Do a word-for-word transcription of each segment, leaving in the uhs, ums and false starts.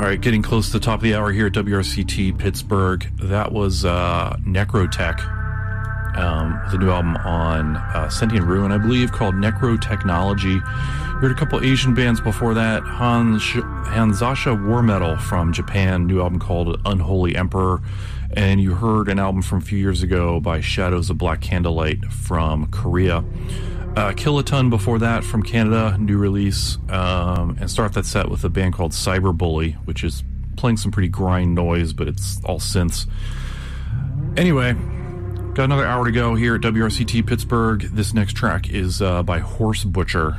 right, getting close to the top of the hour here at W R C T Pittsburgh. That was uh, Necrotech, um, the new album on uh, Sentient Ruin, I believe, called Necrotechnology. Heard a couple Asian bands before that. Hans, Hanzasha War Metal from Japan, new album called Unholy Emperor. And you heard an album from a few years ago by Shadows of Black Candlelight from Korea. Uh, Kiloton before that from Canada, new release. Um, and start that set with a band called Cyberbully, which is playing some pretty grind noise, but it's all synths. Anyway, got another hour to go here at W R C T Pittsburgh. This next track is uh, by Horse Butcher.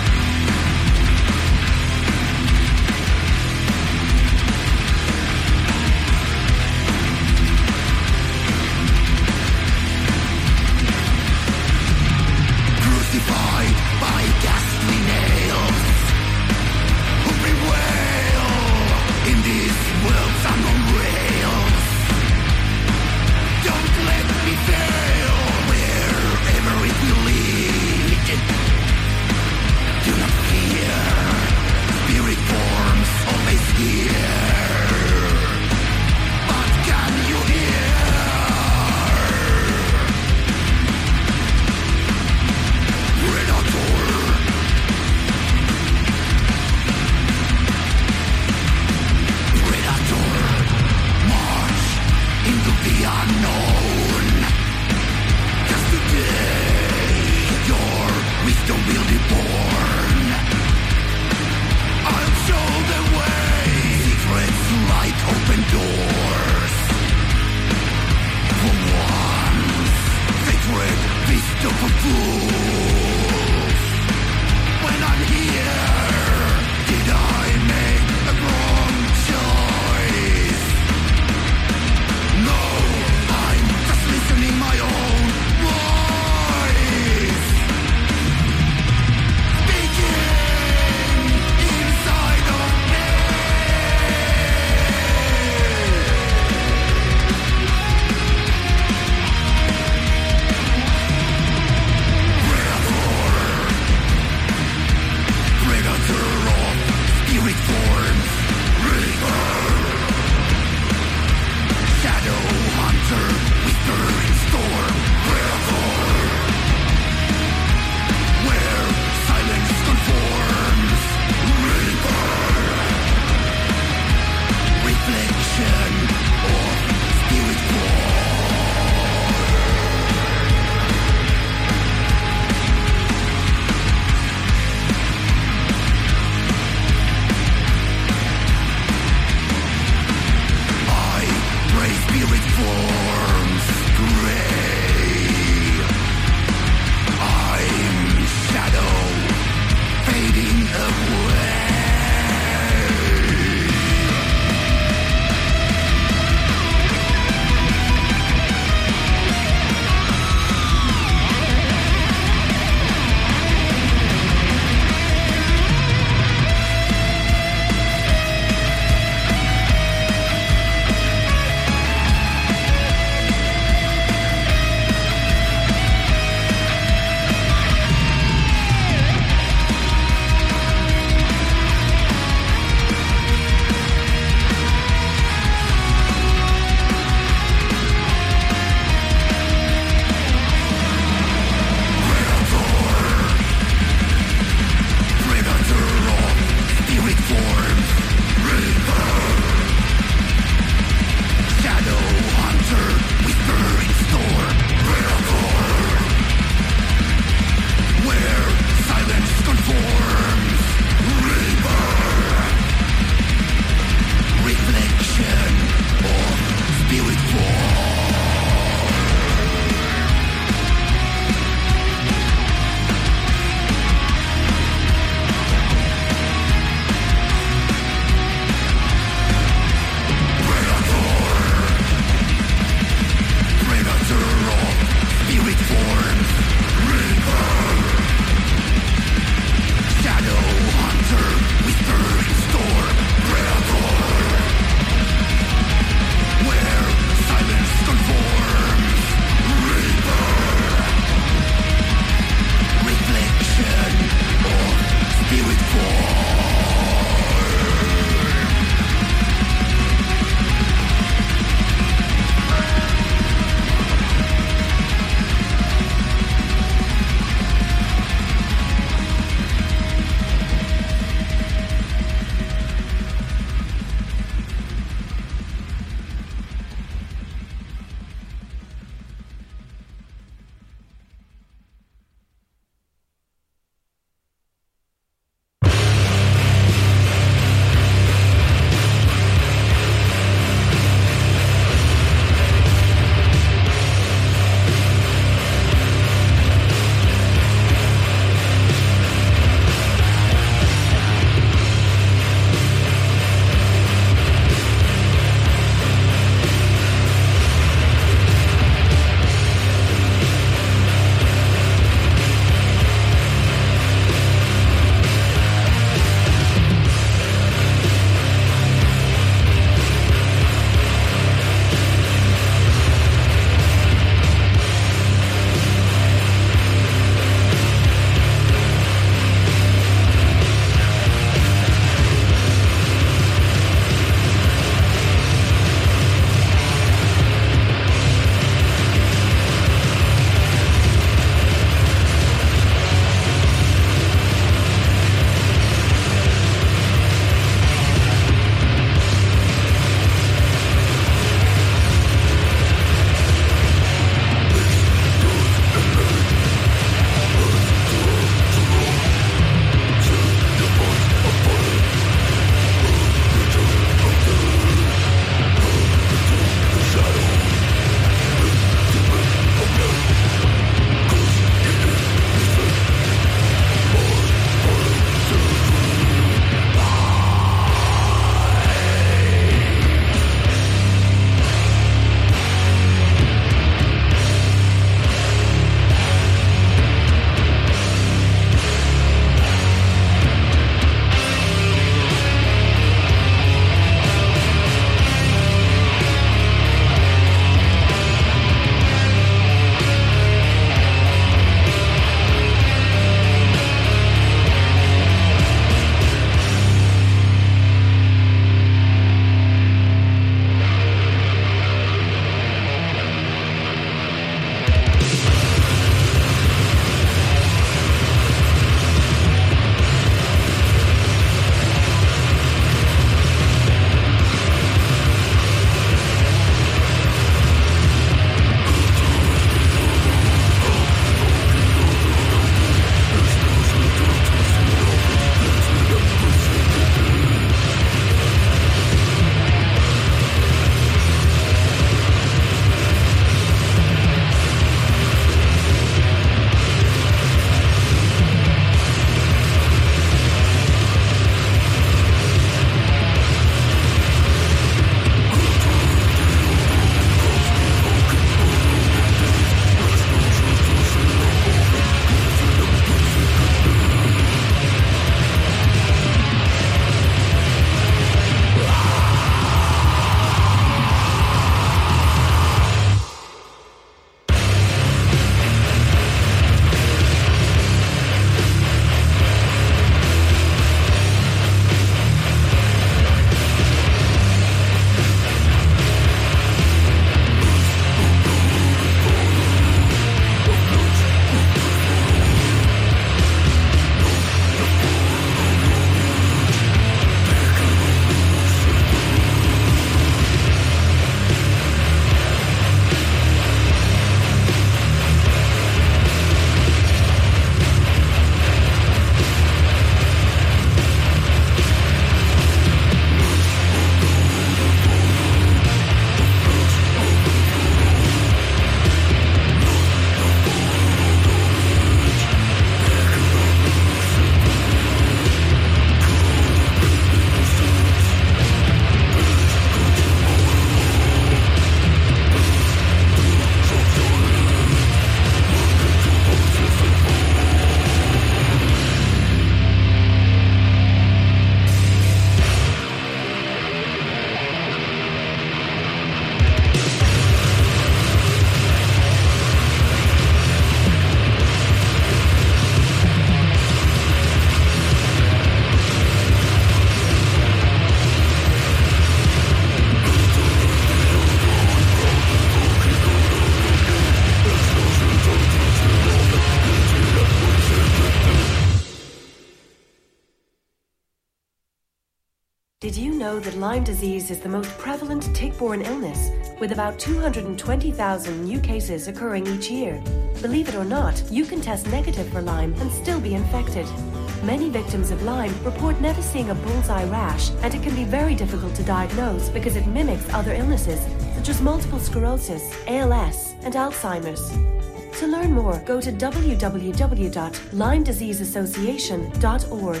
Did you know that Lyme disease is the most prevalent tick-borne illness, with about two hundred twenty thousand new cases occurring each year? Believe it or not, you can test negative for Lyme and still be infected. Many victims of Lyme report never seeing a bullseye rash, and it can be very difficult to diagnose because it mimics other illnesses, such as multiple sclerosis, A L S, and Alzheimer's. To learn more, go to w w w dot lyme disease association dot org.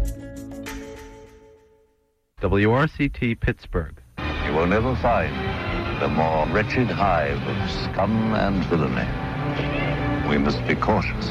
W R C T Pittsburgh. You will never find a more wretched hive of scum and villainy. We must be cautious.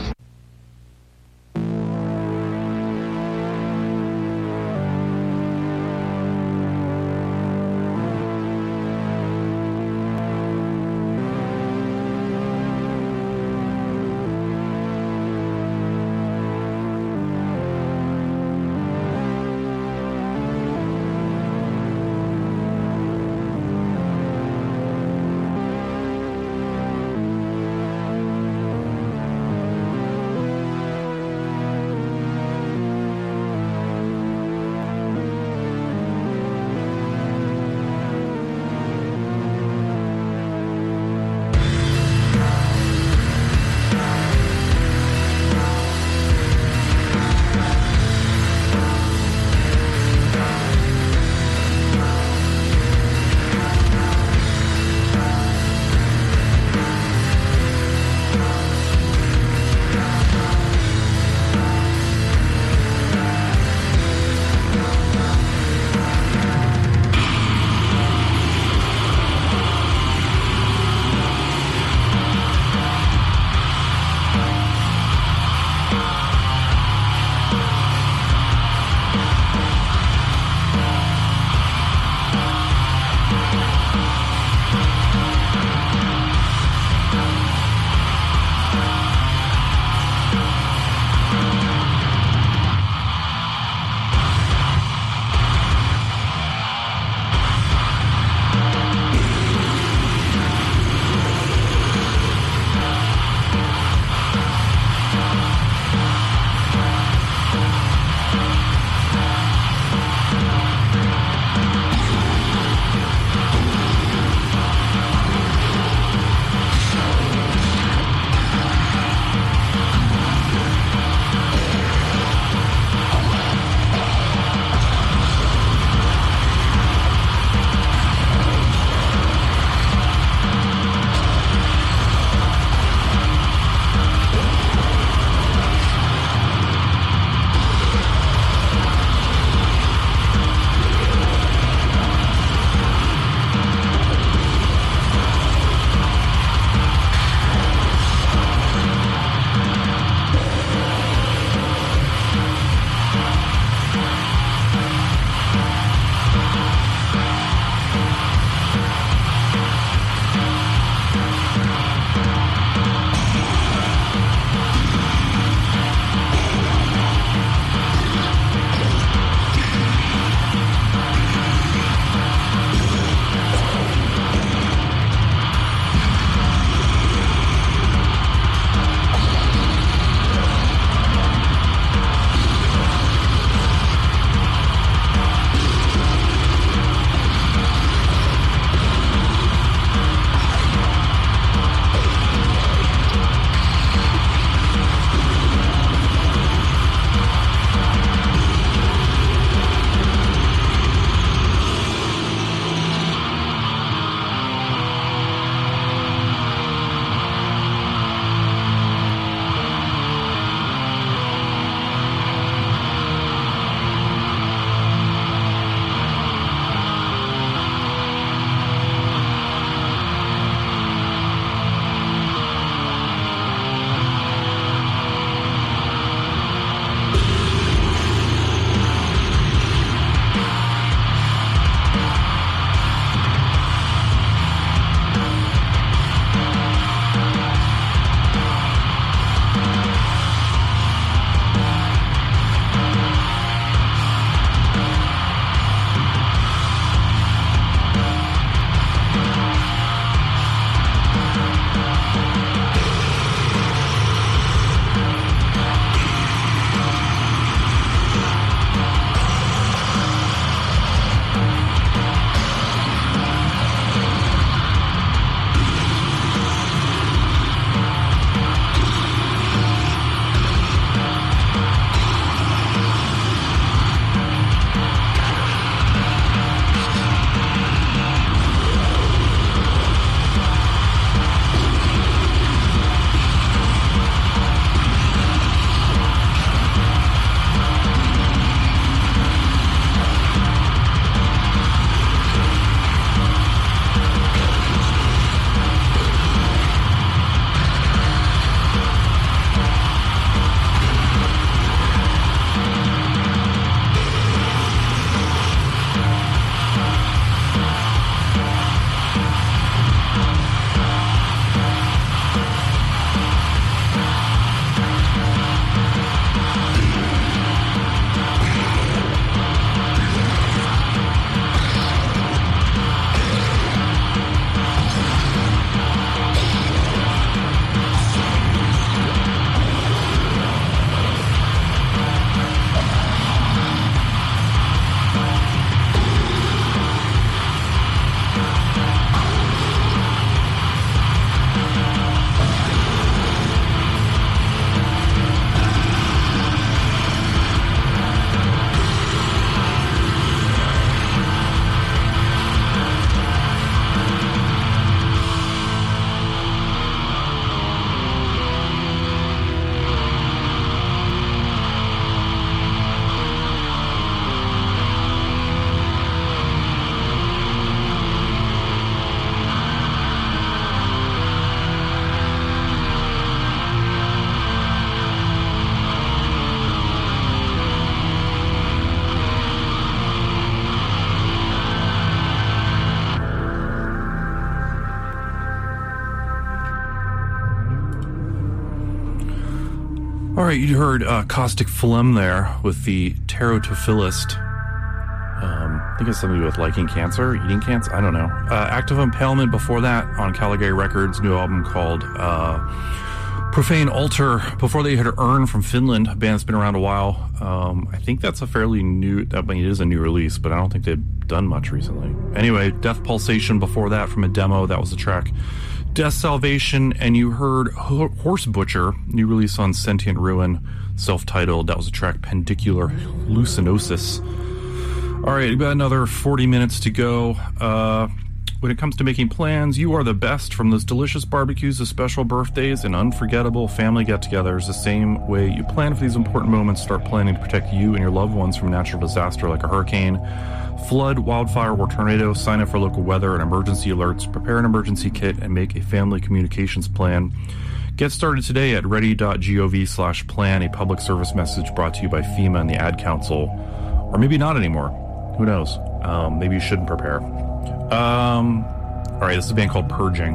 All right, you heard uh, Caustic Phlegm there with the Terotophilist. Um, I think it's something to do with liking cancer, eating cancer. I don't know. Uh, Active Impalement before that on Caligari Records, new album called uh, Profane Altar. Before they had Earn from Finland, a band that's been around a while. Um, I think that's a fairly new, I mean, it is a new release, but I don't think they've done much recently. Anyway, Death Pulsation before that from a demo. That was the track Death Salvation, and you heard Ho- Horse Butcher, new release on Sentient Ruin, self-titled. That was the track Pendicular Hallucinosis. All right, we've got another forty minutes to go. Uh, when it comes to making plans, you are the best. From those delicious barbecues to special birthdays and unforgettable family get-togethers, the same way you plan for these important moments, start planning to protect you and your loved ones from natural disaster like a hurricane, flood, wildfire, or tornado. Sign up for local weather and emergency alerts, prepare an emergency kit, and make a family communications plan. Get started today at ready.gov slash plan, a public service message brought to you by FEMA and the Ad Council. Or maybe not anymore. Who knows? Um, maybe you shouldn't prepare. Um, all right, this is a band called Purging.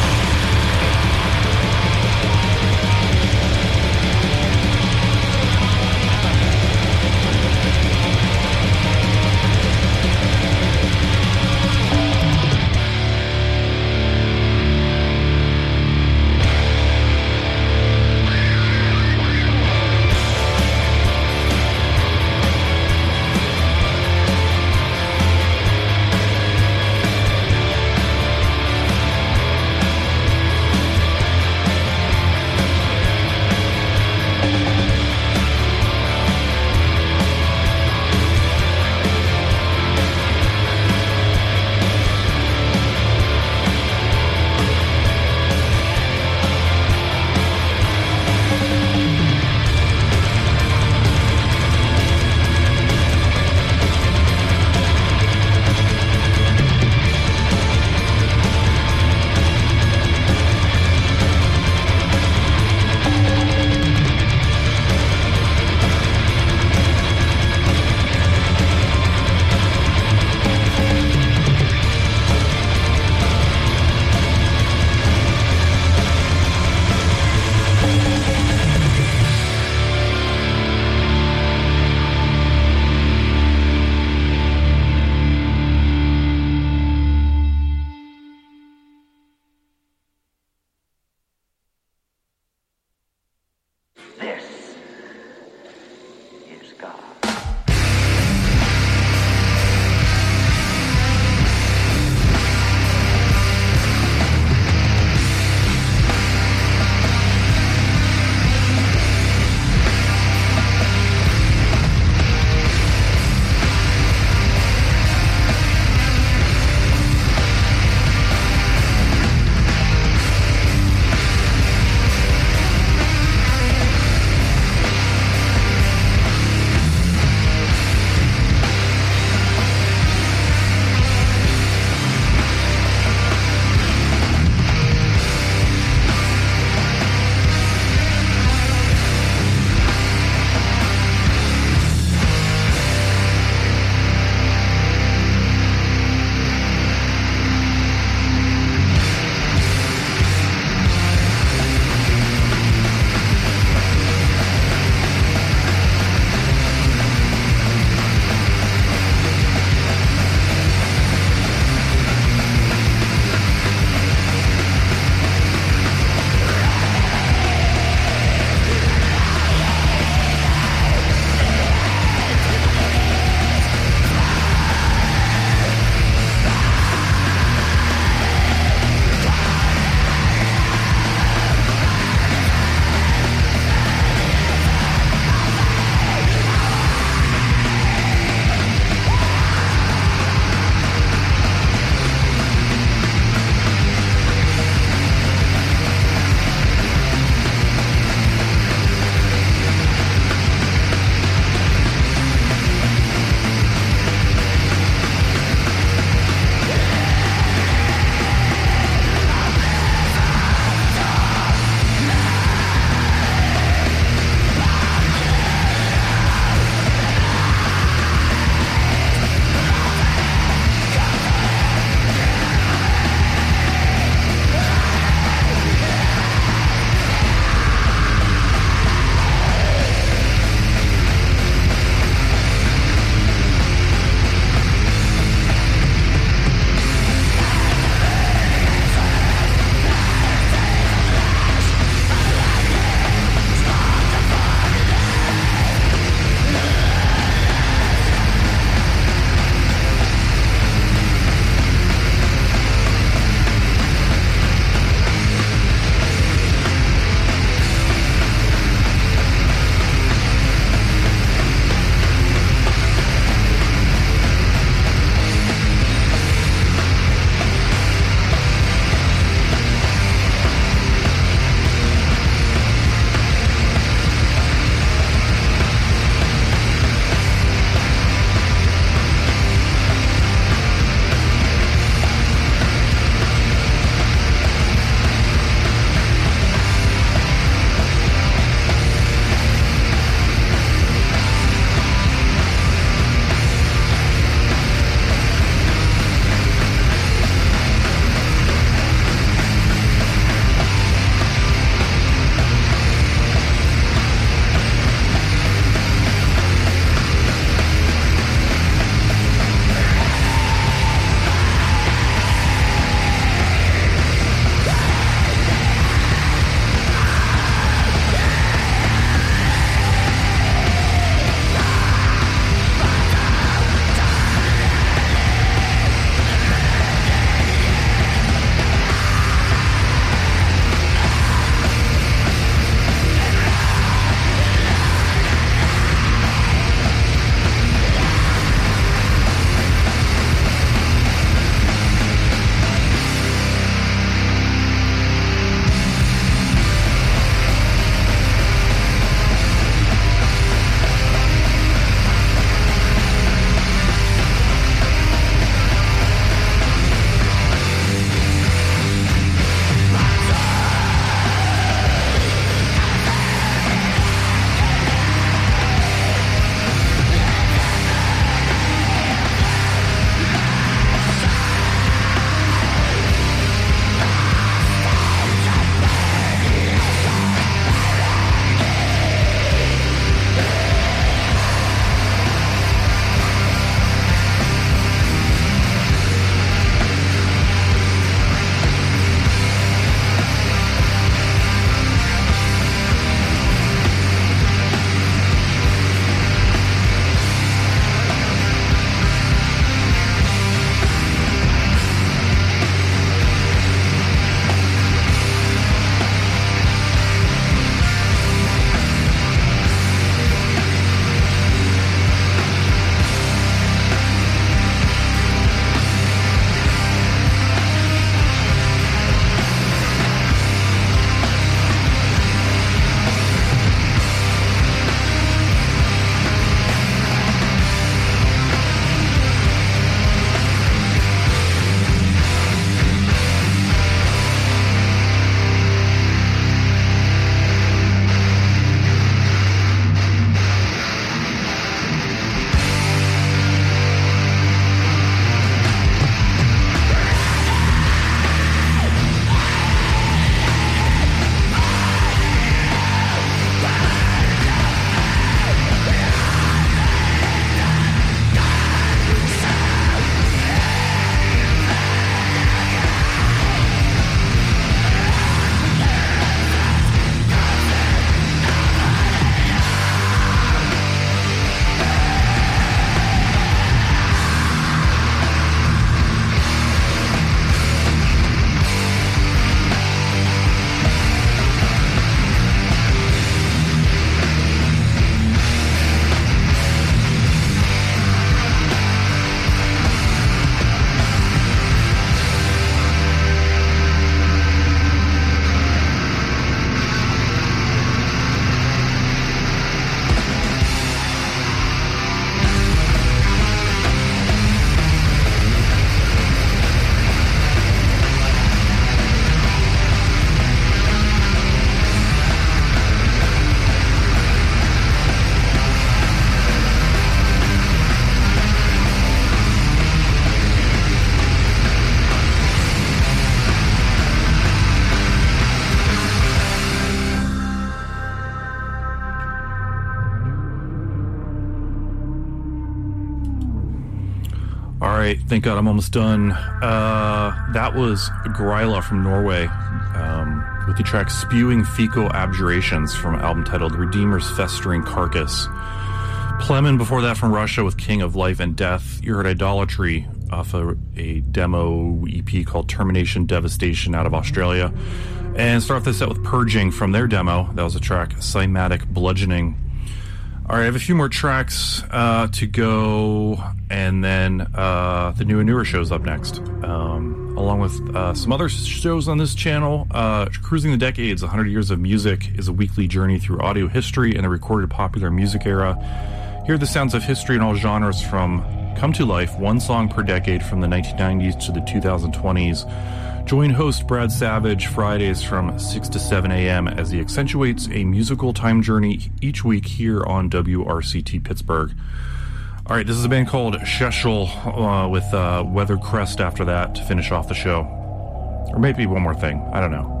All right, thank God I'm almost done. Uh, that was Gryla from Norway um, with the track Spewing Fecal Abjurations from an album titled Redeemer's Festering Carcass. Plemen before that from Russia with King of Life and Death. You heard Idolatry off a, a demo E P called Termination Devastation out of Australia. And start off this set with Purging from their demo. That was a track, Cymatic Bludgeoning. All right, I have a few more tracks uh, to go, and then uh, the new and newer shows up next. Um, along with uh, some other shows on this channel, uh, Cruising the Decades, one hundred Years of Music is a weekly journey through audio history and the recorded popular music era. Hear the sounds of history in all genres from come to life, one song per decade from the nineteen nineties to the two thousand twenties. Join host Brad Savage Fridays from six to seven a.m. as he accentuates a musical time journey each week here on W R C T Pittsburgh. All right, this is a band called Sheshel uh, with uh, Weather Crest after that to finish off the show. Or maybe one more thing. I don't know.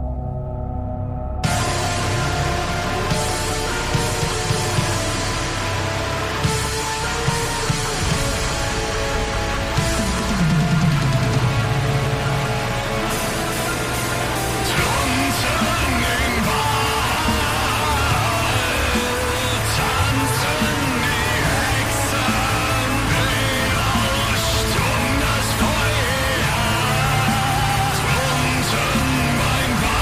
Mein Bauch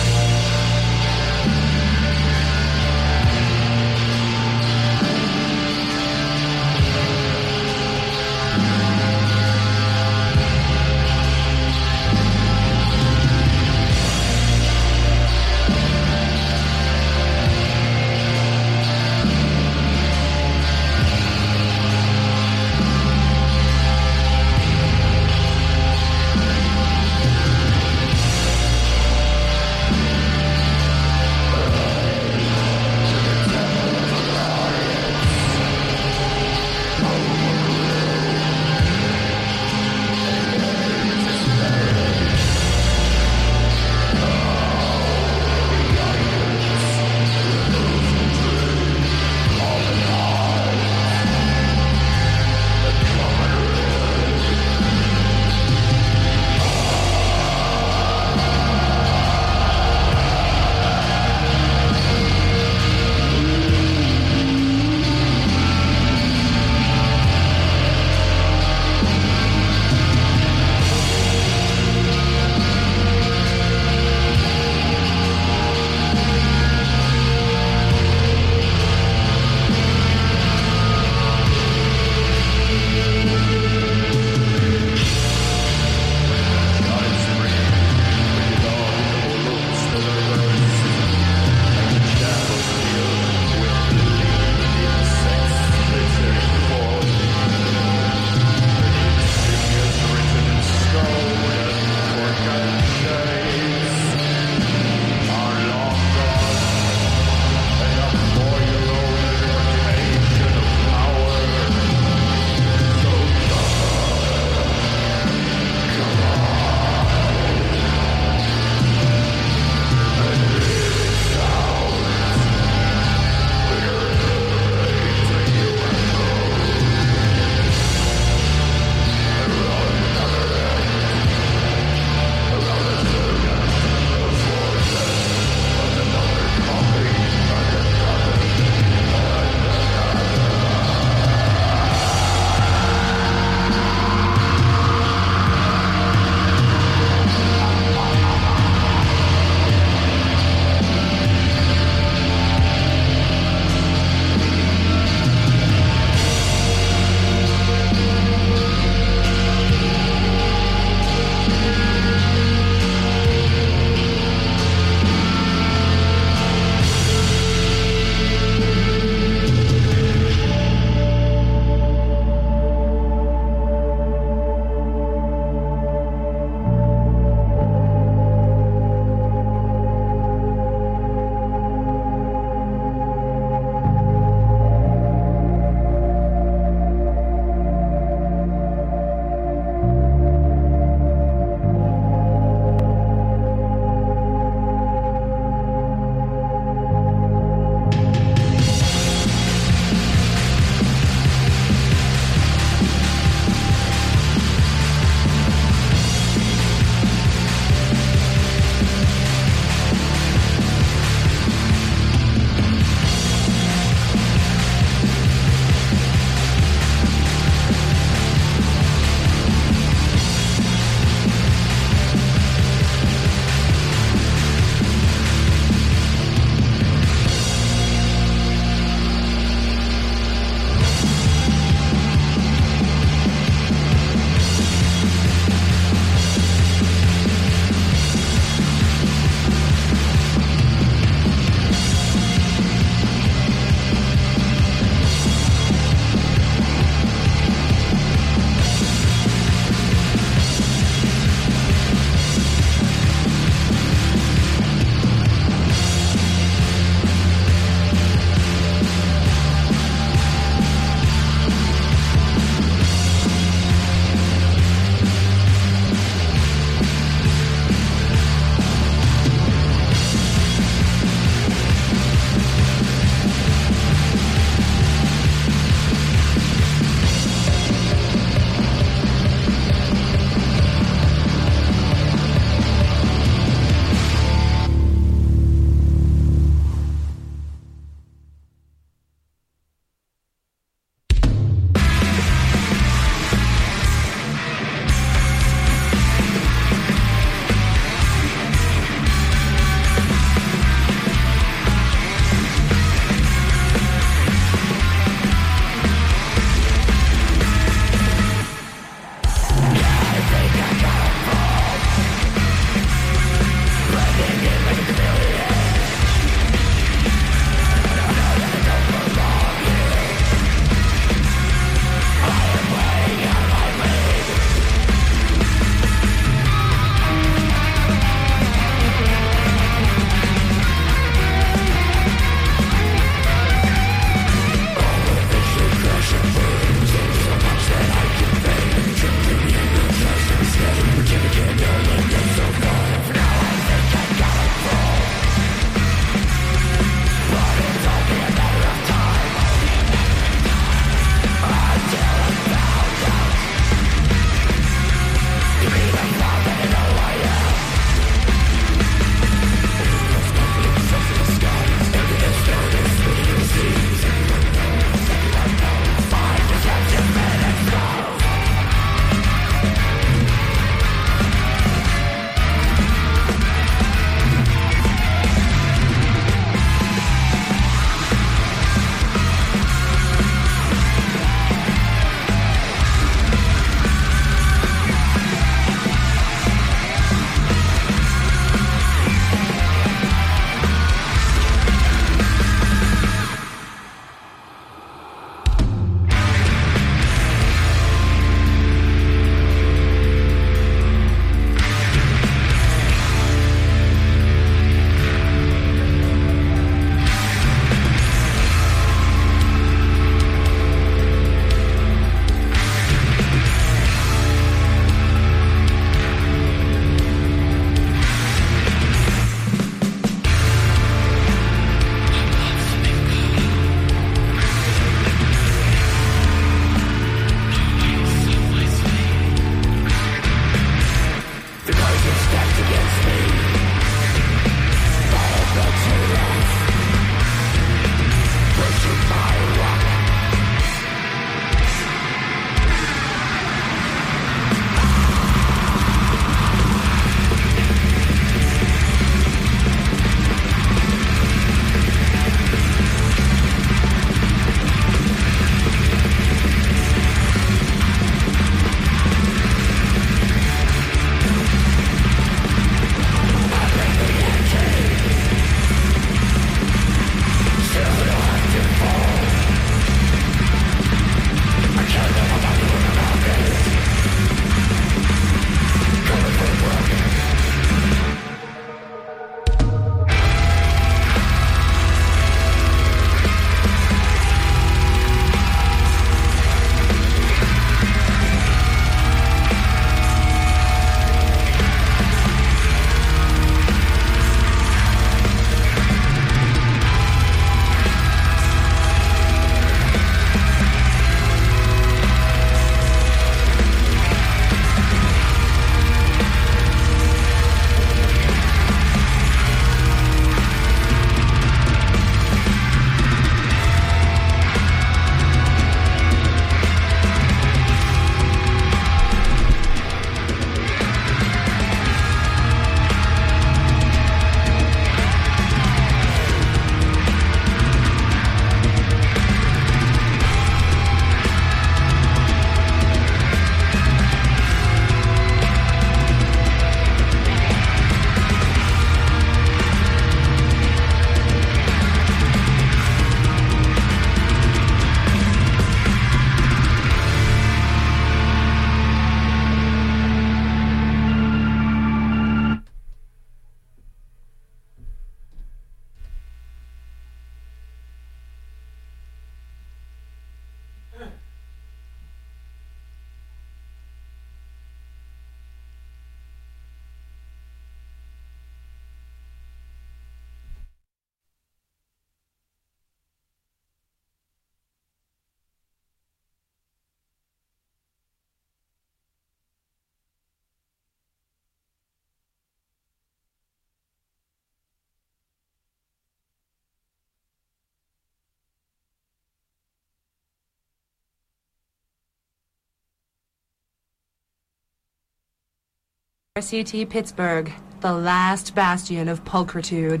R C T Pittsburgh, the last bastion of pulchritude.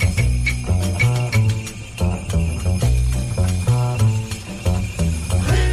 Hey!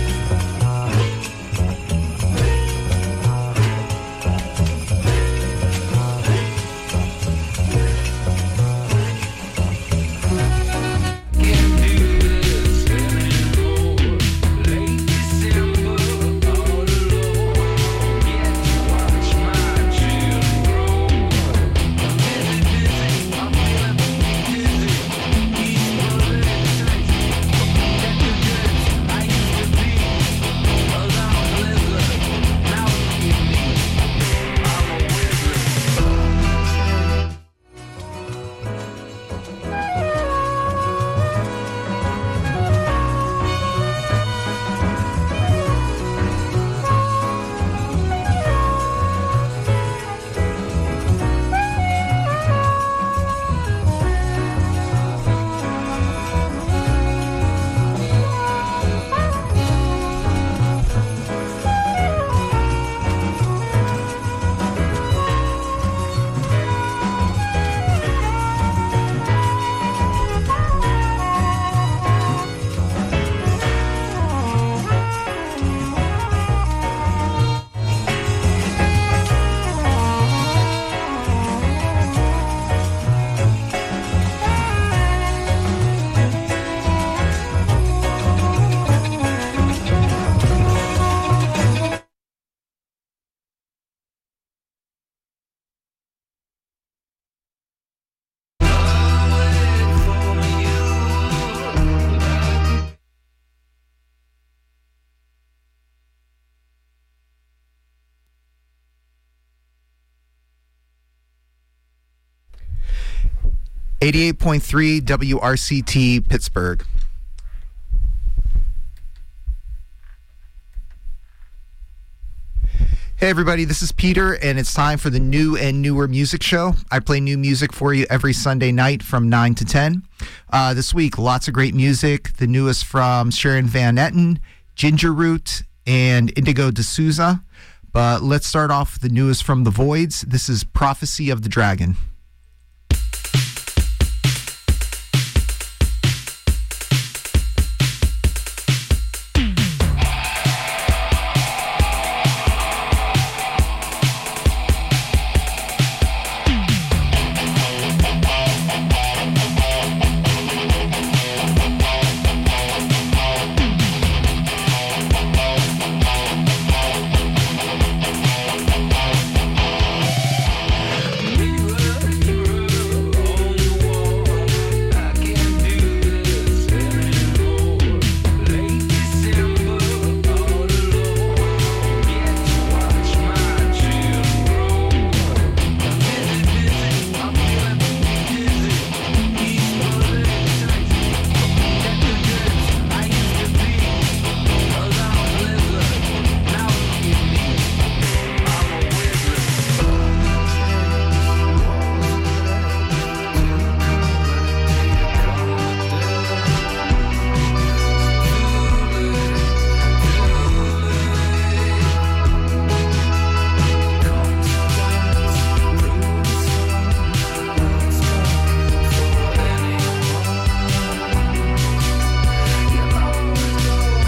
eighty-eight point three W R C T Pittsburgh. Hey everybody, this is Peter, and it's time for the New and Newer Music Show. I play new music for you every Sunday night from nine to ten. Uh, this week, lots of great music. The newest from Sharon Van Etten, Ginger Root, and Indigo D'Souza. But let's start off with the newest from The Voids. This is Prophecy of the Dragon.